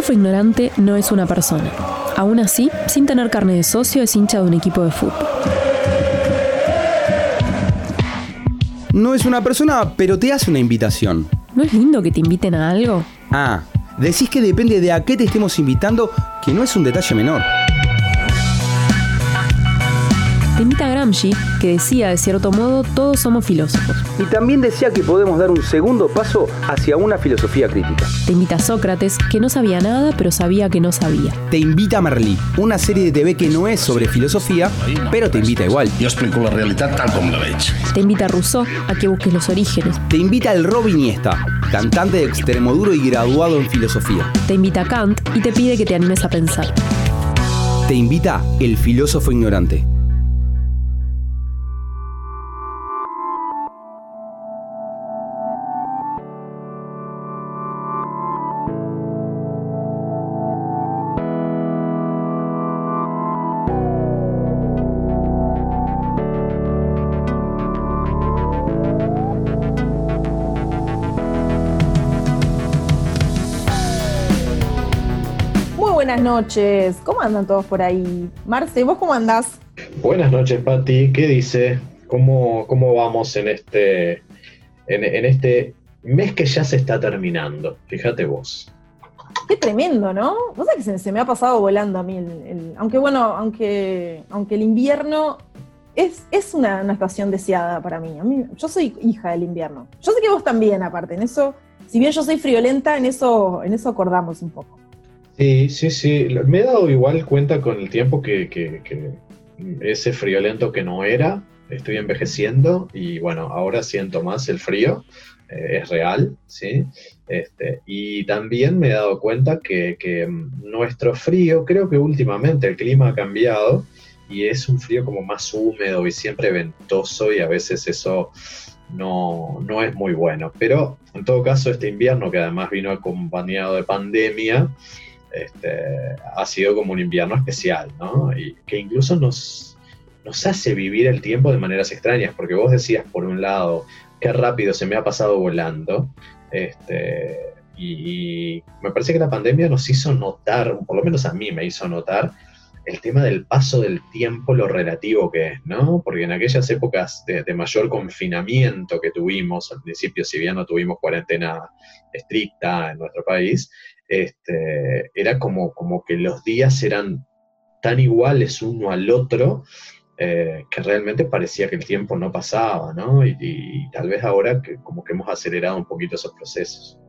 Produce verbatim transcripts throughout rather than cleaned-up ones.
filósofo ignorante no es una persona. Aún así, sin tener carne de socio, es hincha de un equipo de fútbol. No es una persona, pero te hace una invitación. ¿No es lindo que te inviten a algo? Ah, decís que depende de a qué te estemos invitando, que no es un detalle menor. Te invita Gramsci, que decía, de cierto modo, todos somos filósofos. Y también decía que podemos dar un segundo paso hacia una filosofía crítica. Te invita Sócrates, que no sabía nada, pero sabía que no sabía. Te invita Merlí, una serie de T V que no es sobre filosofía, pero te invita igual. Yo explico la realidad tal como la veig. Te invita Rousseau a que busques los orígenes. Te invita el Robin Iniesta, cantante de Extremoduro y graduado en filosofía. Te invita Kant y te pide que te animes a pensar. Te invita el filósofo ignorante. Buenas noches, ¿cómo andan todos por ahí? Marce, ¿vos cómo andás? Buenas noches, Pati, ¿qué dice? ¿Cómo, cómo vamos en este, en, en este mes que ya se está terminando? Fíjate vos. Qué tremendo, ¿no? Vos sabés que se, se me ha pasado volando a mí, el, el, aunque bueno, aunque, aunque el invierno es, es una, una estación deseada para mí. A mí. Yo soy hija del invierno. Yo sé que vos también, aparte, en eso, si bien yo soy friolenta, en eso, en eso acordamos un poco. Sí, sí, sí. Me he dado igual cuenta con el tiempo que, que, que ese friolento que no era, estoy envejeciendo y bueno, ahora siento más el frío, eh, es real, ¿sí? Este, y también me he dado cuenta que, que nuestro frío, creo que últimamente el clima ha cambiado y es un frío como más húmedo y siempre ventoso y a veces eso no, no es muy bueno. Pero en todo caso este invierno, que además vino acompañado de pandemia, Este, ha sido como un invierno especial, ¿no? Y que incluso nos, nos hace vivir el tiempo de maneras extrañas, porque vos decías, por un lado, qué rápido se me ha pasado volando, este, y, y me parece que la pandemia nos hizo notar, por lo menos a mí me hizo notar, el tema del paso del tiempo, lo relativo que es, ¿no? Porque en aquellas épocas de, de mayor confinamiento que tuvimos, al principio, si bien no tuvimos cuarentena estricta en nuestro país, Este, era como, como que los días eran tan iguales uno al otro eh, que realmente parecía que el tiempo no pasaba, ¿no? Y, y, y tal vez ahora que, como que hemos acelerado un poquito esos procesos.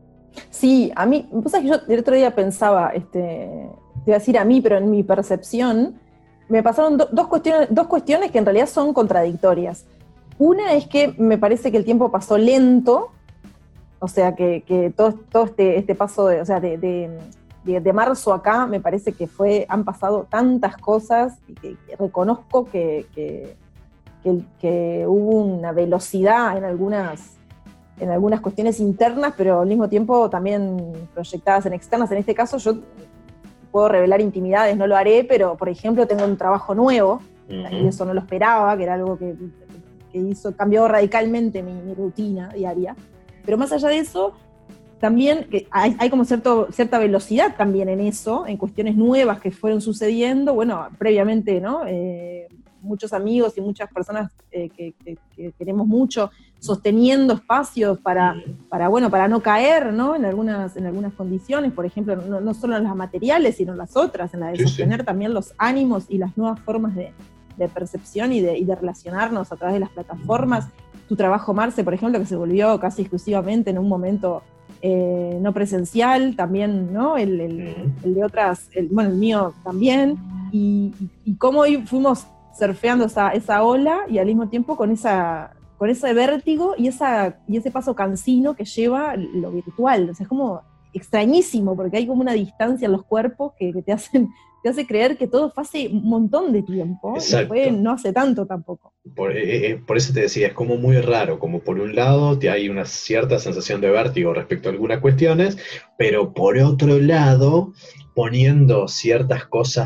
Sí, a mí, vos sabés que yo el otro día pensaba, este, te iba a decir a mí, pero en mi percepción, me pasaron do, dos, cuestiones, dos cuestiones que en realidad son contradictorias. Una es que me parece que el tiempo pasó lento. O sea, que, que todo, todo este, este paso de, o sea, de, de, de, de marzo acá, me parece que fue, han pasado tantas cosas, y que, que reconozco que, que, que, que hubo una velocidad en algunas, en algunas cuestiones internas, pero al mismo tiempo también proyectadas en externas. En este caso yo puedo revelar intimidades, no lo haré, pero por ejemplo tengo un trabajo nuevo, uh-huh. y eso no lo esperaba, que era algo que, que hizo, cambió radicalmente mi, mi rutina diaria. Pero más allá de eso, también que hay, hay como cierto, cierta velocidad también en eso, en cuestiones nuevas que fueron sucediendo. Bueno, previamente, ¿no? Eh, muchos amigos y muchas personas eh, que, que, que queremos mucho, sosteniendo espacios para, para, bueno, para no caer, ¿no? En algunas, en algunas condiciones, por ejemplo, no, no solo en las materiales, sino en las otras, en la de sí, sostener sí. también los ánimos y las nuevas formas de, de percepción y de, y de relacionarnos a través de las plataformas. Tu trabajo, Marce, por ejemplo, que se volvió casi exclusivamente en un momento eh, no presencial, también, ¿no? El, el, el de otras, el, bueno, el mío también, y, y, y cómo fuimos surfeando esa, esa ola y al mismo tiempo con, esa, con ese vértigo y, esa, y ese paso cansino que lleva lo virtual. O sea, es como extrañísimo, porque hay como una distancia en los cuerpos que, que te hacen... te hace creer que todo fue hace un montón de tiempo, Exacto. y fue no hace tanto tampoco. Por, eh, por eso te decía, es como muy raro, como por un lado te hay una cierta sensación de vértigo respecto a algunas cuestiones, pero por otro lado, poniendo ciertas cosas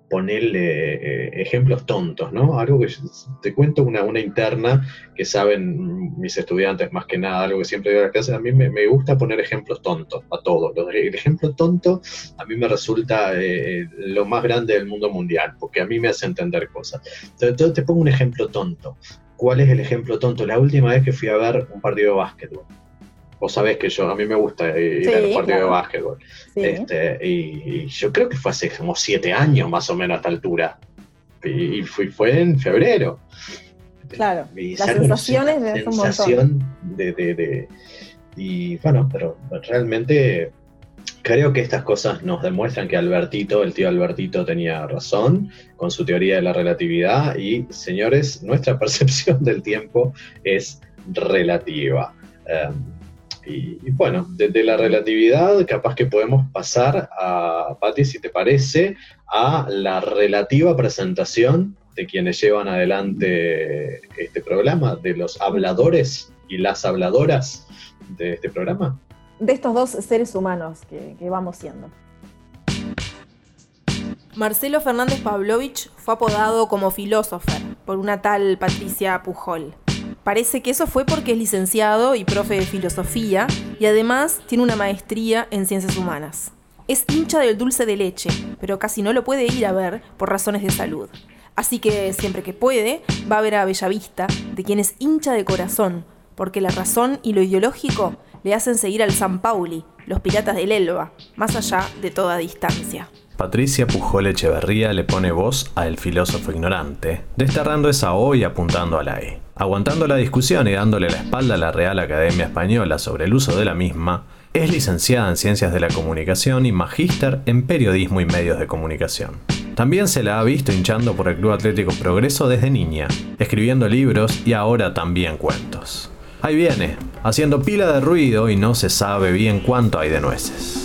ponerle eh, ejemplos tontos, ¿no? Algo que te cuento una, una interna que saben mis estudiantes más que nada, algo que siempre digo a las clases, a mí me, me gusta poner ejemplos tontos a todos. El ejemplo tonto a mí me resulta eh, lo más grande del mundo mundial, porque a mí me hace entender cosas. Entonces te pongo un ejemplo tonto. ¿Cuál es el ejemplo tonto? La última vez que fui a ver un partido de básquetbol. Vos sabés que yo, a mí me gusta ir sí, a los partidos claro. de básquetbol. Sí. Este, y, y yo creo que fue hace como siete años más o menos a esta altura. Y, y fui, fue en febrero. Claro, y las sensaciones de un sensación de, de, de... Y bueno, pero realmente creo que estas cosas nos demuestran que Albertito, el tío Albertito, tenía razón con su teoría de la relatividad. Y, señores, nuestra percepción del tiempo es relativa. Um, Y, y bueno, desde la relatividad capaz que podemos pasar a, Pati, si te parece, a la relativa presentación de quienes llevan adelante este programa, de los habladores y las habladoras de este programa. De estos dos seres humanos que, que vamos siendo. Marcelo Fernández Pavlovich fue apodado como filósofo por una tal Patricia Pujol. Parece que eso fue porque es licenciado y profe de filosofía y además tiene una maestría en ciencias humanas. Es hincha del dulce de leche, pero casi no lo puede ir a ver por razones de salud. Así que siempre que puede, va a ver a Bellavista, de quien es hincha de corazón, porque la razón y lo ideológico le hacen seguir al San Pauli, los piratas del Elba, más allá de toda distancia. Patricia Pujol Echeverría le pone voz a El filósofo ignorante, desterrando esa O y apuntando a la E. Aguantando la discusión y dándole la espalda a la Real Academia Española sobre el uso de la misma, es licenciada en Ciencias de la Comunicación y magíster en Periodismo y Medios de Comunicación. También se la ha visto hinchando por el Club Atlético Progreso desde niña, escribiendo libros y ahora también cuentos. Ahí viene, haciendo pila de ruido y no se sabe bien cuánto hay de nueces.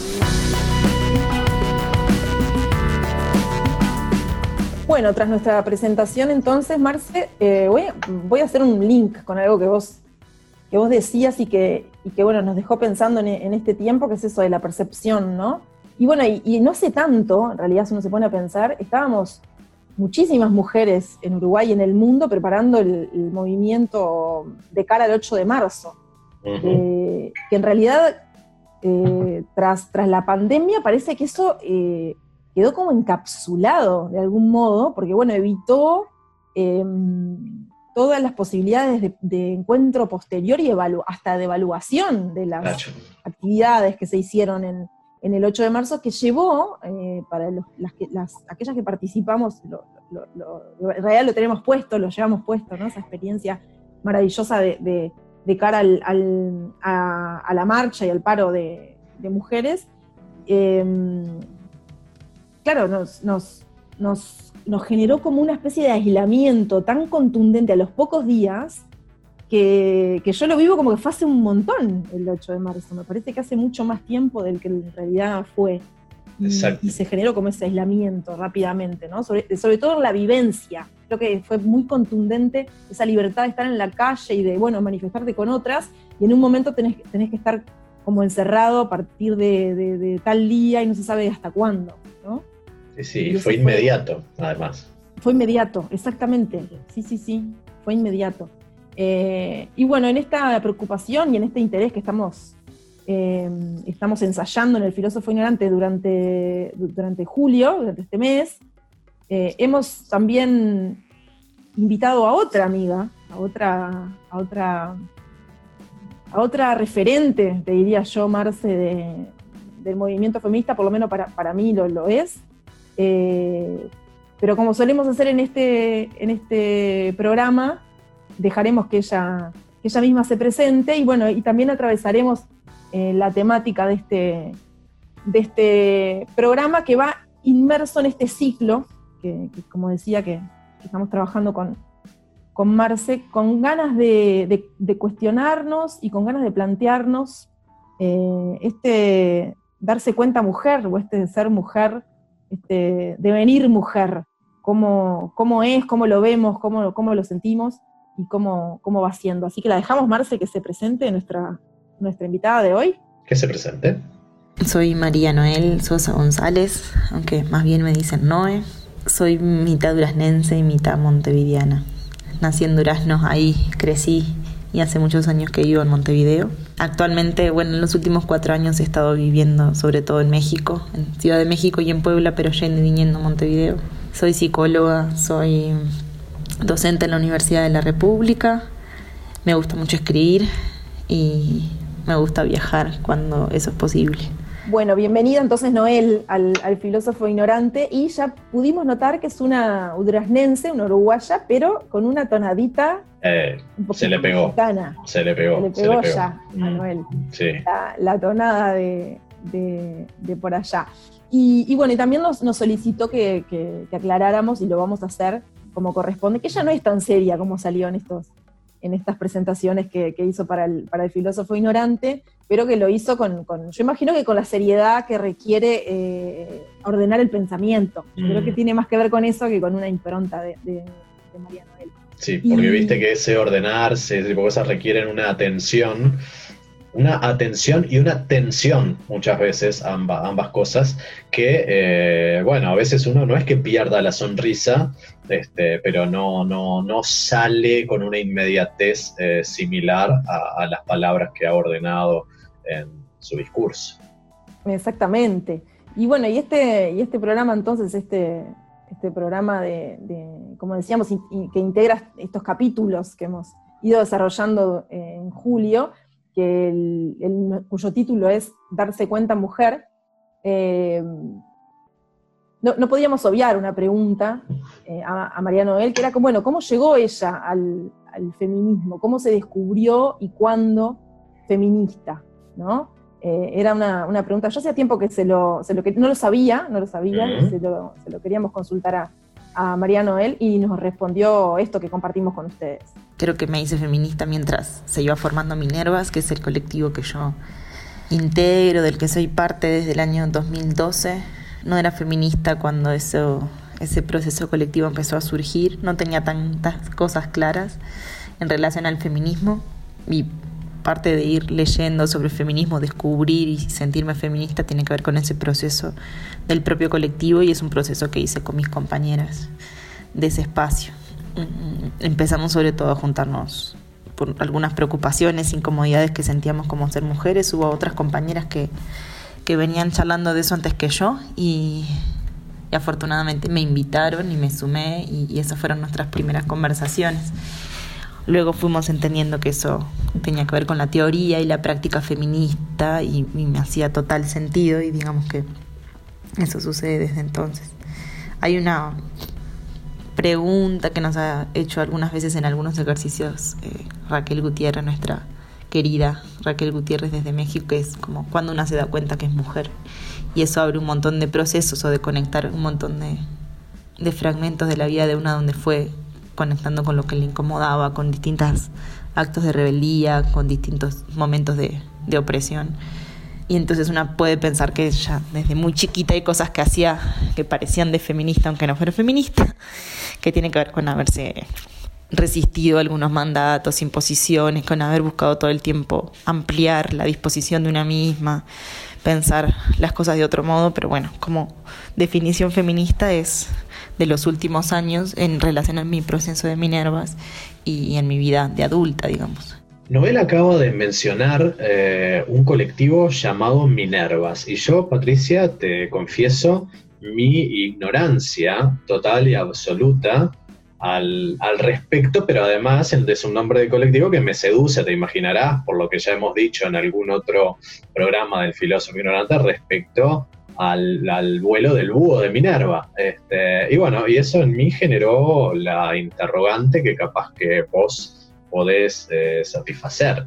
Bueno, tras nuestra presentación entonces, Marce, eh, voy, a, voy a hacer un link con algo que vos, que vos decías y que, y que bueno, nos dejó pensando en, en este tiempo, que es eso de la percepción, ¿no? Y bueno, y, y no hace tanto, en realidad si uno se pone a pensar, estábamos muchísimas mujeres en Uruguay y en el mundo preparando el, el movimiento de cara al ocho de marzo, uh-huh. eh, que en realidad eh, tras, tras la pandemia parece que eso... Eh, quedó como encapsulado de algún modo, porque bueno, evitó eh, todas las posibilidades de, de encuentro posterior y evalu- hasta de evaluación de las Nacho. actividades que se hicieron en, en el ocho de marzo, que llevó, eh, para los, las, las, aquellas que participamos, lo, lo, lo, lo, en realidad lo tenemos puesto, lo llevamos puesto, ¿no? Esa experiencia maravillosa de, de, de cara al, al, a, a la marcha y al paro de, de mujeres. Eh, Claro, nos, nos, nos, nos generó como una especie de aislamiento tan contundente a los pocos días que, que yo lo vivo como que fue hace un montón el ocho de marzo. Me parece que hace mucho más tiempo del que en realidad fue. Y, y se generó como ese aislamiento rápidamente, ¿no? Sobre, sobre todo en la vivencia. Creo que fue muy contundente esa libertad de estar en la calle y de, bueno, manifestarte con otras, y en un momento tenés, tenés que estar como encerrado a partir de, de, de tal día y no se sabe hasta cuándo, ¿no? Sí, sí, fue inmediato, fue, además. Fue inmediato, exactamente. Sí, sí, sí, fue inmediato. Eh, y bueno, en esta preocupación y en este interés que estamos, eh, estamos ensayando en El filósofo ignorante durante, durante julio, durante este mes, eh, hemos también invitado a otra amiga, a otra, a otra, a otra referente, te diría yo, Marce, de, del movimiento feminista, por lo menos para, para mí lo, lo es. Eh, pero como solemos hacer en este, en este programa, dejaremos que ella, que ella misma se presente y bueno, y también atravesaremos eh, la temática de este, de este programa que va inmerso en este ciclo, que, que como decía, que, que estamos trabajando con, con Marce, con ganas de, de, de cuestionarnos y con ganas de plantearnos eh, este darse cuenta mujer, o este ser mujer, este devenir mujer, cómo, cómo es, cómo lo vemos, cómo, cómo lo sentimos y cómo, cómo va siendo. Así que la dejamos, Marce, que se presente, nuestra, nuestra invitada de hoy. Que se presente. Soy María Noel Sosa González, aunque más bien me dicen Noe. soy mitad duraznense y mitad montevideana. Nací en Durazno, ahí crecí y hace muchos años que vivo en Montevideo. Actualmente, bueno, en los últimos cuatro años he estado viviendo sobre todo en México, en Ciudad de México y en Puebla, pero yendo y viniendo a Montevideo. Soy psicóloga, soy docente en la Universidad de la República, me gusta mucho escribir y me gusta viajar cuando eso es posible. Bueno, bienvenida entonces Noel al, al filósofo ignorante, y ya pudimos notar que es una duraznense, una uruguaya, pero con una tonadita eh, un poquito se le pegó, mexicana. Se le pegó. Se le pegó, se le pegó. ya a Noel. Sí. La, la tonada de, de, de por allá. Y, y bueno, y también nos, nos solicitó que, que, que aclaráramos, y lo vamos a hacer como corresponde, que ella no es tan seria como salió en estos en estas presentaciones que, que hizo para el, para el filósofo ignorante, pero que lo hizo con, con, yo imagino que con la seriedad que requiere eh, ordenar el pensamiento. Yo mm. creo que tiene más que ver con eso que con una impronta de, de, de María Noel. Sí, porque y, viste que ese ordenarse, ese tipo de cosas requieren una atención, una atención y una tensión muchas veces, ambas, ambas cosas, que, eh, bueno, a veces uno no es que pierda la sonrisa, este, pero no, no, no sale con una inmediatez eh, similar a, a las palabras que ha ordenado en su discurso. Exactamente. Y bueno, y este, y este programa entonces, este, este programa de, de, como decíamos, y, y que integra estos capítulos que hemos ido desarrollando en julio, que el, el, cuyo título es Darse cuenta mujer, eh, no, no podíamos obviar una pregunta eh, a, a María Noel, que era como, bueno, ¿cómo llegó ella al, al feminismo? ¿Cómo se descubrió y cuándo feminista? ¿No? Eh, era una, una pregunta, yo hacía tiempo que se lo, se lo no lo sabía, no lo sabía, uh-huh. se, lo, se lo queríamos consultar a, a María Noel, y nos respondió esto que compartimos con ustedes. Creo que me hice feminista mientras se iba formando Minervas, que es el colectivo que yo integro, del que soy parte desde el año dos mil doce. No era feminista cuando eso, ese proceso colectivo empezó a surgir, no tenía tantas cosas claras en relación al feminismo, y parte de ir leyendo sobre feminismo, descubrir y sentirme feminista tiene que ver con ese proceso del propio colectivo, y es un proceso que hice con mis compañeras de ese espacio. Empezamos sobre todo a juntarnos por algunas preocupaciones, incomodidades que sentíamos como ser mujeres. Hubo otras compañeras que, que venían charlando de eso antes que yo, y, y afortunadamente me invitaron y me sumé, y, y esas fueron nuestras primeras conversaciones. Luego fuimos entendiendo que eso tenía que ver con la teoría y la práctica feminista, y, y me hacía total sentido, y digamos que eso sucede desde entonces. Hay una pregunta que nos ha hecho algunas veces en algunos ejercicios eh, Raquel Gutiérrez, nuestra querida Raquel Gutiérrez desde México, que es como cuando una se da cuenta que es mujer, y eso abre un montón de procesos, o de conectar un montón de, de fragmentos de la vida de una, donde fue conectando con lo que le incomodaba, con distintos actos de rebeldía, con distintos momentos de, de opresión. Y entonces una puede pensar que ella desde muy chiquita hay cosas que hacía que parecían de feminista, aunque no fuera feminista, que tiene que ver con haberse resistido a algunos mandatos, imposiciones, con haber buscado todo el tiempo ampliar la disposición de una misma, pensar las cosas de otro modo. Pero bueno, como definición feminista es de los últimos años en relación a mi proceso de Minervas y en mi vida de adulta, digamos. Noel acaba de mencionar eh, un colectivo llamado Minervas, y yo, Patricia, te confieso mi ignorancia total y absoluta al, al respecto, pero además es un nombre de colectivo que me seduce, te imaginarás, por lo que ya hemos dicho en algún otro programa del filósofo ignorante respecto al, al vuelo del búho de Minerva. Este, y bueno, y eso en mí generó la interrogante que capaz que vos podés eh, satisfacer.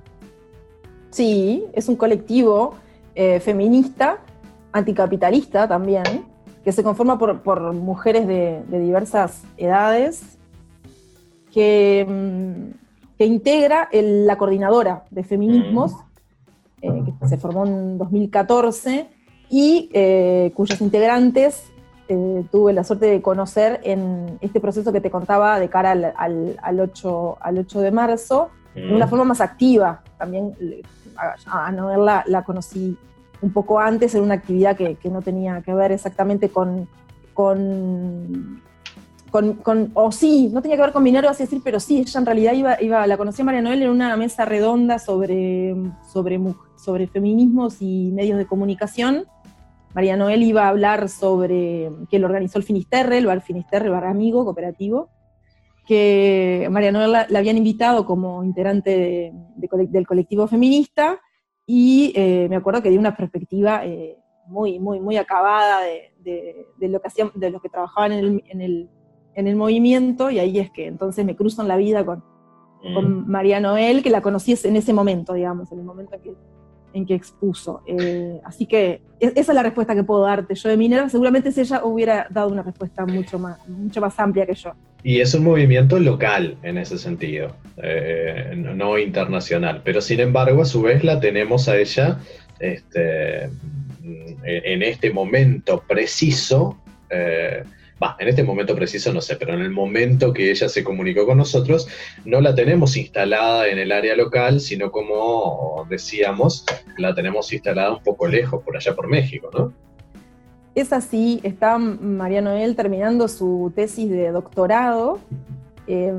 Sí, es un colectivo eh, feminista, anticapitalista también, que se conforma por, por mujeres de, de diversas edades, que, que integra el, la coordinadora de feminismos, mm. eh, que se formó en dos mil catorce, y eh, cuyos integrantes eh, tuve la suerte de conocer en este proceso que te contaba de cara al, al, al, ocho, al ocho de marzo, mm. de una forma más activa. También a, a Noel la, la conocí un poco antes en una actividad que, que no tenía que ver exactamente con, con con, con, o sí, no tenía que ver con Minerva, así decir, pero sí, ella en realidad iba, iba la conocí a María Noel en una mesa redonda sobre, sobre, sobre feminismos y medios de comunicación. María Noel iba a hablar sobre, que lo organizó el Finisterre, el bar Finisterre, el bar amigo, cooperativo, que María Noel la, la habían invitado como integrante de, de, del colectivo feminista, y eh, me acuerdo que dio una perspectiva eh, muy, muy, muy acabada de, de, de lo que hacían, de los que trabajaban en el, en el en el movimiento, y ahí es que entonces me cruzo en la vida con, mm. con María Noel, que la conocí en ese momento, digamos, en el momento en que, en que expuso. Eh, así que esa es la respuesta que puedo darte. Yo de Minerva, seguramente si ella hubiera dado una respuesta mucho más, mucho más amplia que yo. Y es un movimiento local en ese sentido, eh, no internacional, pero sin embargo a su vez la tenemos a ella este, en este momento preciso, eh, Bah, en este momento preciso no sé, pero en el momento que ella se comunicó con nosotros, no la tenemos instalada en el área local, sino como decíamos, la tenemos instalada un poco lejos, por allá por México, ¿no? Es así, está María Noel terminando su tesis de doctorado, eh,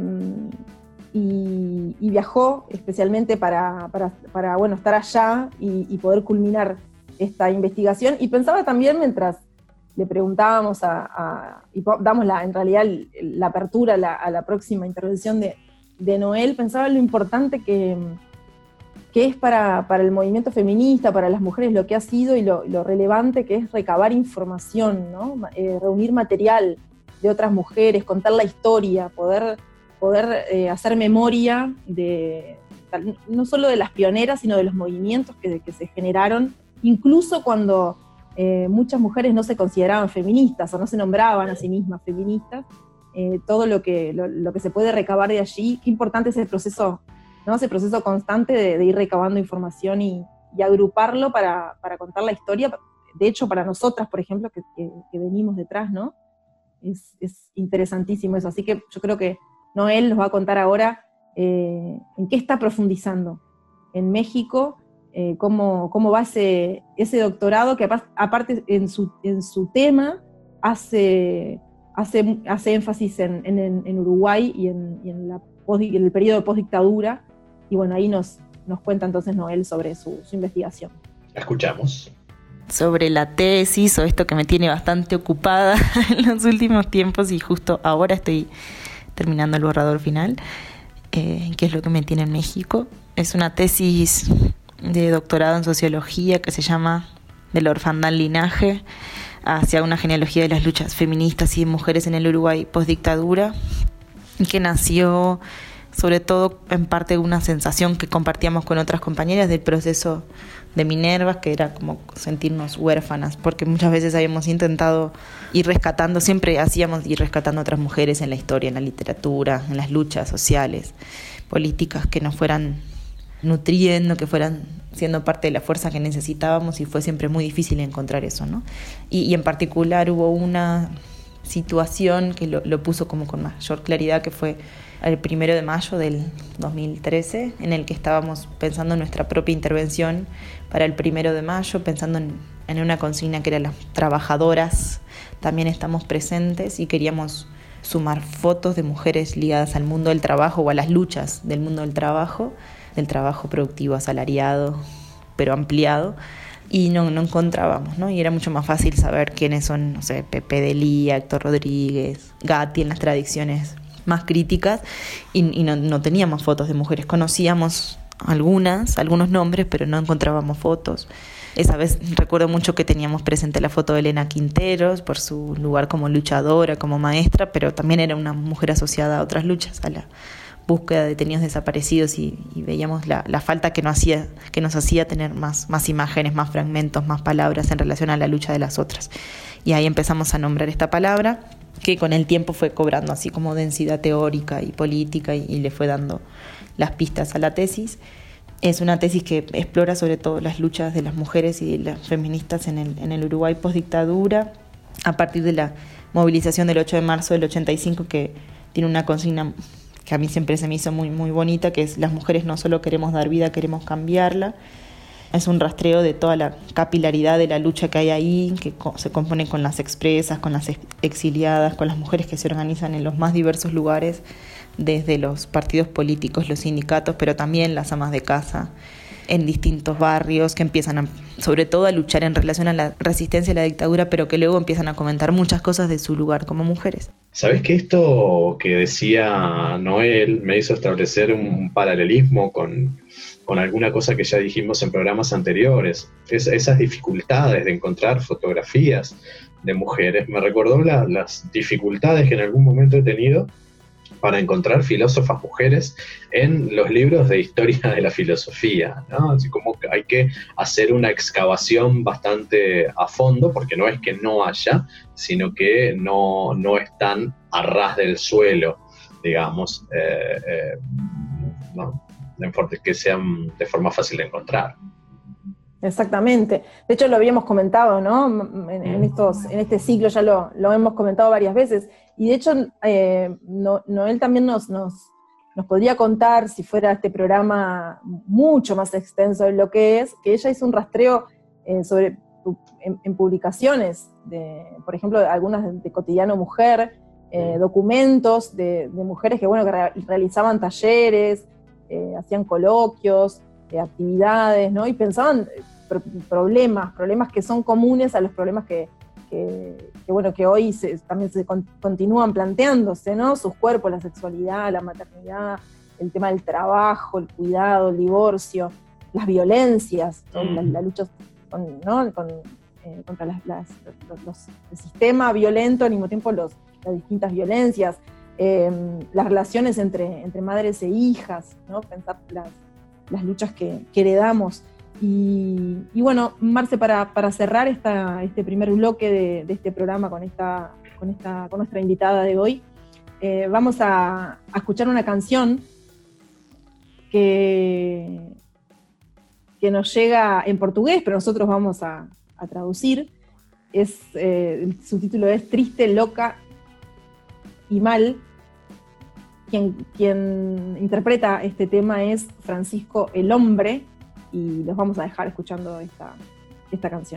y, y viajó especialmente para, para, para bueno, estar allá y, y poder culminar esta investigación, y pensaba también mientras le preguntábamos a, a y damos la, en realidad la apertura a la, a la próxima intervención de, de Noel, pensaba en lo importante que, que es para, para el movimiento feminista, para las mujeres, lo que ha sido y lo, lo relevante que es recabar información, ¿no? Eh, reunir material de otras mujeres, contar la historia, poder, poder eh, hacer memoria de, no solo de las pioneras, sino de los movimientos que, que se generaron, incluso cuando Eh, muchas mujeres no se consideraban feministas o no se nombraban a sí mismas feministas. Eh, todo lo que, lo, lo que se puede recabar de allí, qué importante es el proceso, ¿no? Ese proceso constante de, de ir recabando información y, y agruparlo para, para contar la historia. De hecho, para nosotras, por ejemplo, que, que, que venimos detrás, ¿no? Es, es interesantísimo eso. Así que yo creo que Noel nos va a contar ahora eh, en qué está profundizando en México. Eh, cómo, cómo va ese, ese doctorado, que aparte en su, en su tema hace, hace, hace énfasis en, en, en Uruguay y en, y en, la post, en el periodo de postdictadura, y bueno, ahí nos, nos cuenta entonces Noel sobre su, su investigación. La escuchamos. Sobre la tesis, o esto que me tiene bastante ocupada en los últimos tiempos, y justo ahora estoy terminando el borrador final, eh, que es lo que me tiene en México. Es una tesis de doctorado en sociología que se llama De la orfandad al linaje, hacia una genealogía de las luchas feministas y de mujeres en el Uruguay postdictadura, y que nació sobre todo en parte de una sensación que compartíamos con otras compañeras del proceso de Minerva, que era como sentirnos huérfanas, porque muchas veces habíamos intentado ir rescatando, siempre hacíamos ir rescatando a otras mujeres en la historia, en la literatura, en las luchas sociales, políticas que nos fueran nutriendo, que fueran siendo parte de la fuerza que necesitábamos, y fue siempre muy difícil encontrar eso, ¿no? Y, y en particular hubo una situación que lo, lo puso como con mayor claridad, que fue el primero de mayo del dos mil trece, en el que estábamos pensando en nuestra propia intervención para el primero de mayo, pensando en, en una consigna que era las trabajadoras también estamos presentes, y queríamos sumar fotos de mujeres ligadas al mundo del trabajo o a las luchas del mundo del trabajo, del trabajo productivo asalariado, pero ampliado, y no, no encontrábamos, ¿no? Y era mucho más fácil saber quiénes son, no sé, Pepe Delía, Héctor Rodríguez, Gatti, en las tradiciones más críticas, y, y no, no teníamos fotos de mujeres. Conocíamos algunas, algunos nombres, pero no encontrábamos fotos. Esa vez recuerdo mucho que teníamos presente la foto de Elena Quinteros por su lugar como luchadora, como maestra, pero también era una mujer asociada a otras luchas, a la búsqueda de detenidos desaparecidos, y, y veíamos la, la falta que nos hacía, que nos hacía tener más, más imágenes, más fragmentos, más palabras en relación a la lucha de las otras. Y ahí empezamos a nombrar esta palabra, que con el tiempo fue cobrando así como densidad teórica y política, y, y le fue dando las pistas a la tesis. Es una tesis que explora sobre todo las luchas de las mujeres y de las feministas en el, en el Uruguay postdictadura, a partir de la movilización del ocho de marzo del ochenta y cinco, que tiene una consigna que a mí siempre se me hizo muy, muy bonita, que es: las mujeres no solo queremos dar vida, queremos cambiarla. Es un rastreo de toda la capilaridad de la lucha que hay ahí, que se compone con las expresas, con las exiliadas, con las mujeres que se organizan en los más diversos lugares, desde los partidos políticos, los sindicatos, pero también las amas de casa, en distintos barrios, que empiezan a, sobre todo a luchar en relación a la resistencia a la dictadura, pero que luego empiezan a comentar muchas cosas de su lugar como mujeres. ¿Sabés que esto que decía Noel me hizo establecer un paralelismo con, con alguna cosa que ya dijimos en programas anteriores? Es, esas dificultades de encontrar fotografías de mujeres. Me recordó la, las dificultades que en algún momento he tenido para encontrar filósofas mujeres en los libros de historia de la filosofía, ¿no? Así como que hay que hacer una excavación bastante a fondo, porque no es que no haya, sino que no, no están a ras del suelo, digamos, eh, eh, no, que sean de forma fácil de encontrar. Exactamente. De hecho, lo habíamos comentado, ¿no? En, en, estos, en este ciclo ya lo, lo hemos comentado varias veces. Y de hecho, eh, no, Noel también nos, nos, nos podría contar, si fuera este programa mucho más extenso de lo que es, que ella hizo un rastreo eh, sobre, en, en publicaciones, de, por ejemplo, algunas de, de Cotidiano Mujer, eh, documentos de, de mujeres que, bueno, que re, realizaban talleres, eh, hacían coloquios, eh, actividades, ¿no? Y pensaban pro, problemas, problemas que son comunes a los problemas que Que, que bueno, que hoy se, también se con, continúan planteándose, ¿no? Sus cuerpos, la sexualidad, la maternidad, el tema del trabajo, el cuidado, el divorcio, las violencias, mm. la, la lucha con, ¿no? con, eh, contra las, las, los, los, el sistema violento, al mismo tiempo los, las distintas violencias, eh, las relaciones entre, entre madres e hijas, ¿no? Pensar las, las luchas que, que heredamos. Y, y bueno, Marce, para, para cerrar esta, este primer bloque de, de este programa con, esta, con, esta, con nuestra invitada de hoy, eh, vamos a, a escuchar una canción que, que nos llega en portugués, pero nosotros vamos a, a traducir. Es, eh, su título es Triste, Loca y Mal. Quien, quien interpreta este tema es Francisco el Hombre, y los vamos a dejar escuchando esta, esta canción.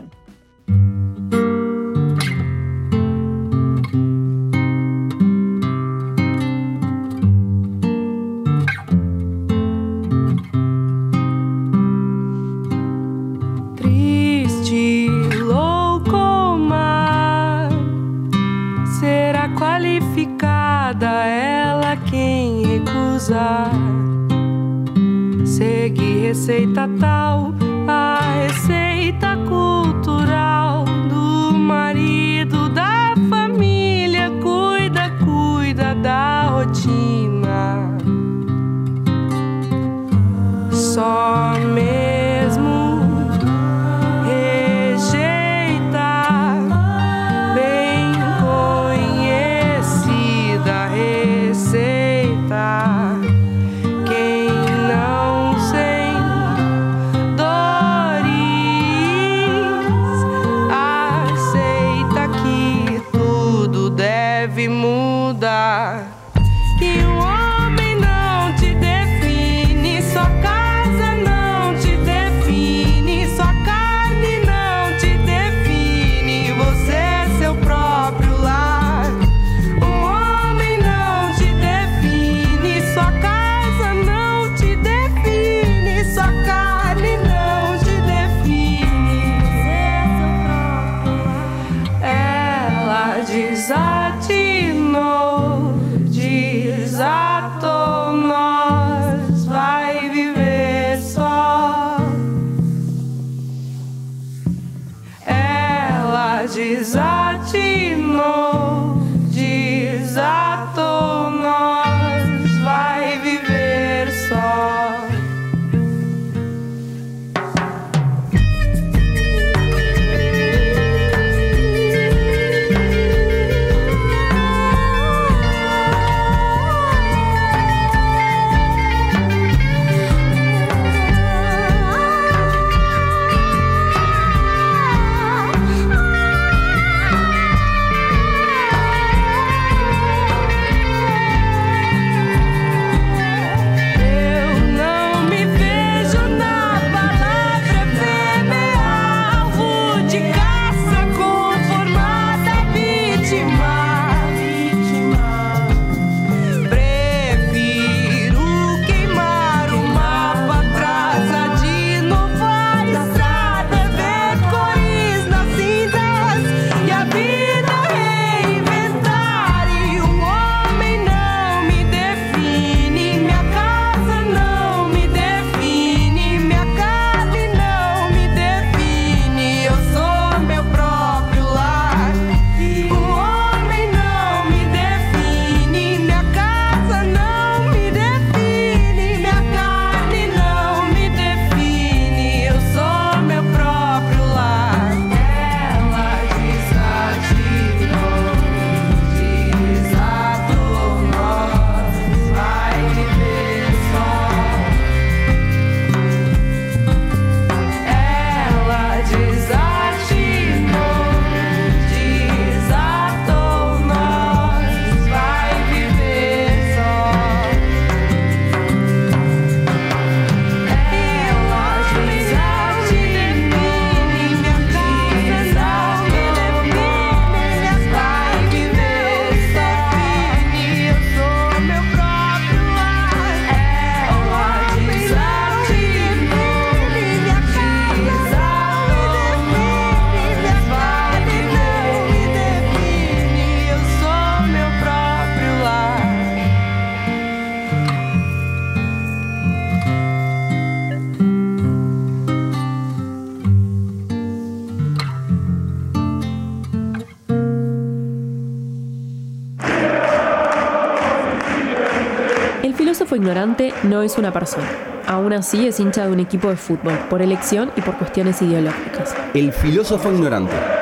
Triste, louco, mar, será qualificada ela quem recusar. Seguir receita tal, a receita cultural do marido, da família, cuida, cuida da rotina. Só mesmo rejeitar, bem conhecida receita. E o homem não te define, sua casa não te define, sua carne não te define, você é seu próprio lar. O homem não te define, sua casa não te define, sua carne não te define, você é seu próprio lar. Ela desatinou, desatou, nós vai viver só. Ela desatinou, desatou, nós vai viver só. filósofo ignorante no es una persona. Aún así es hincha de un equipo de fútbol, por elección y por cuestiones ideológicas. El filósofo ignorante.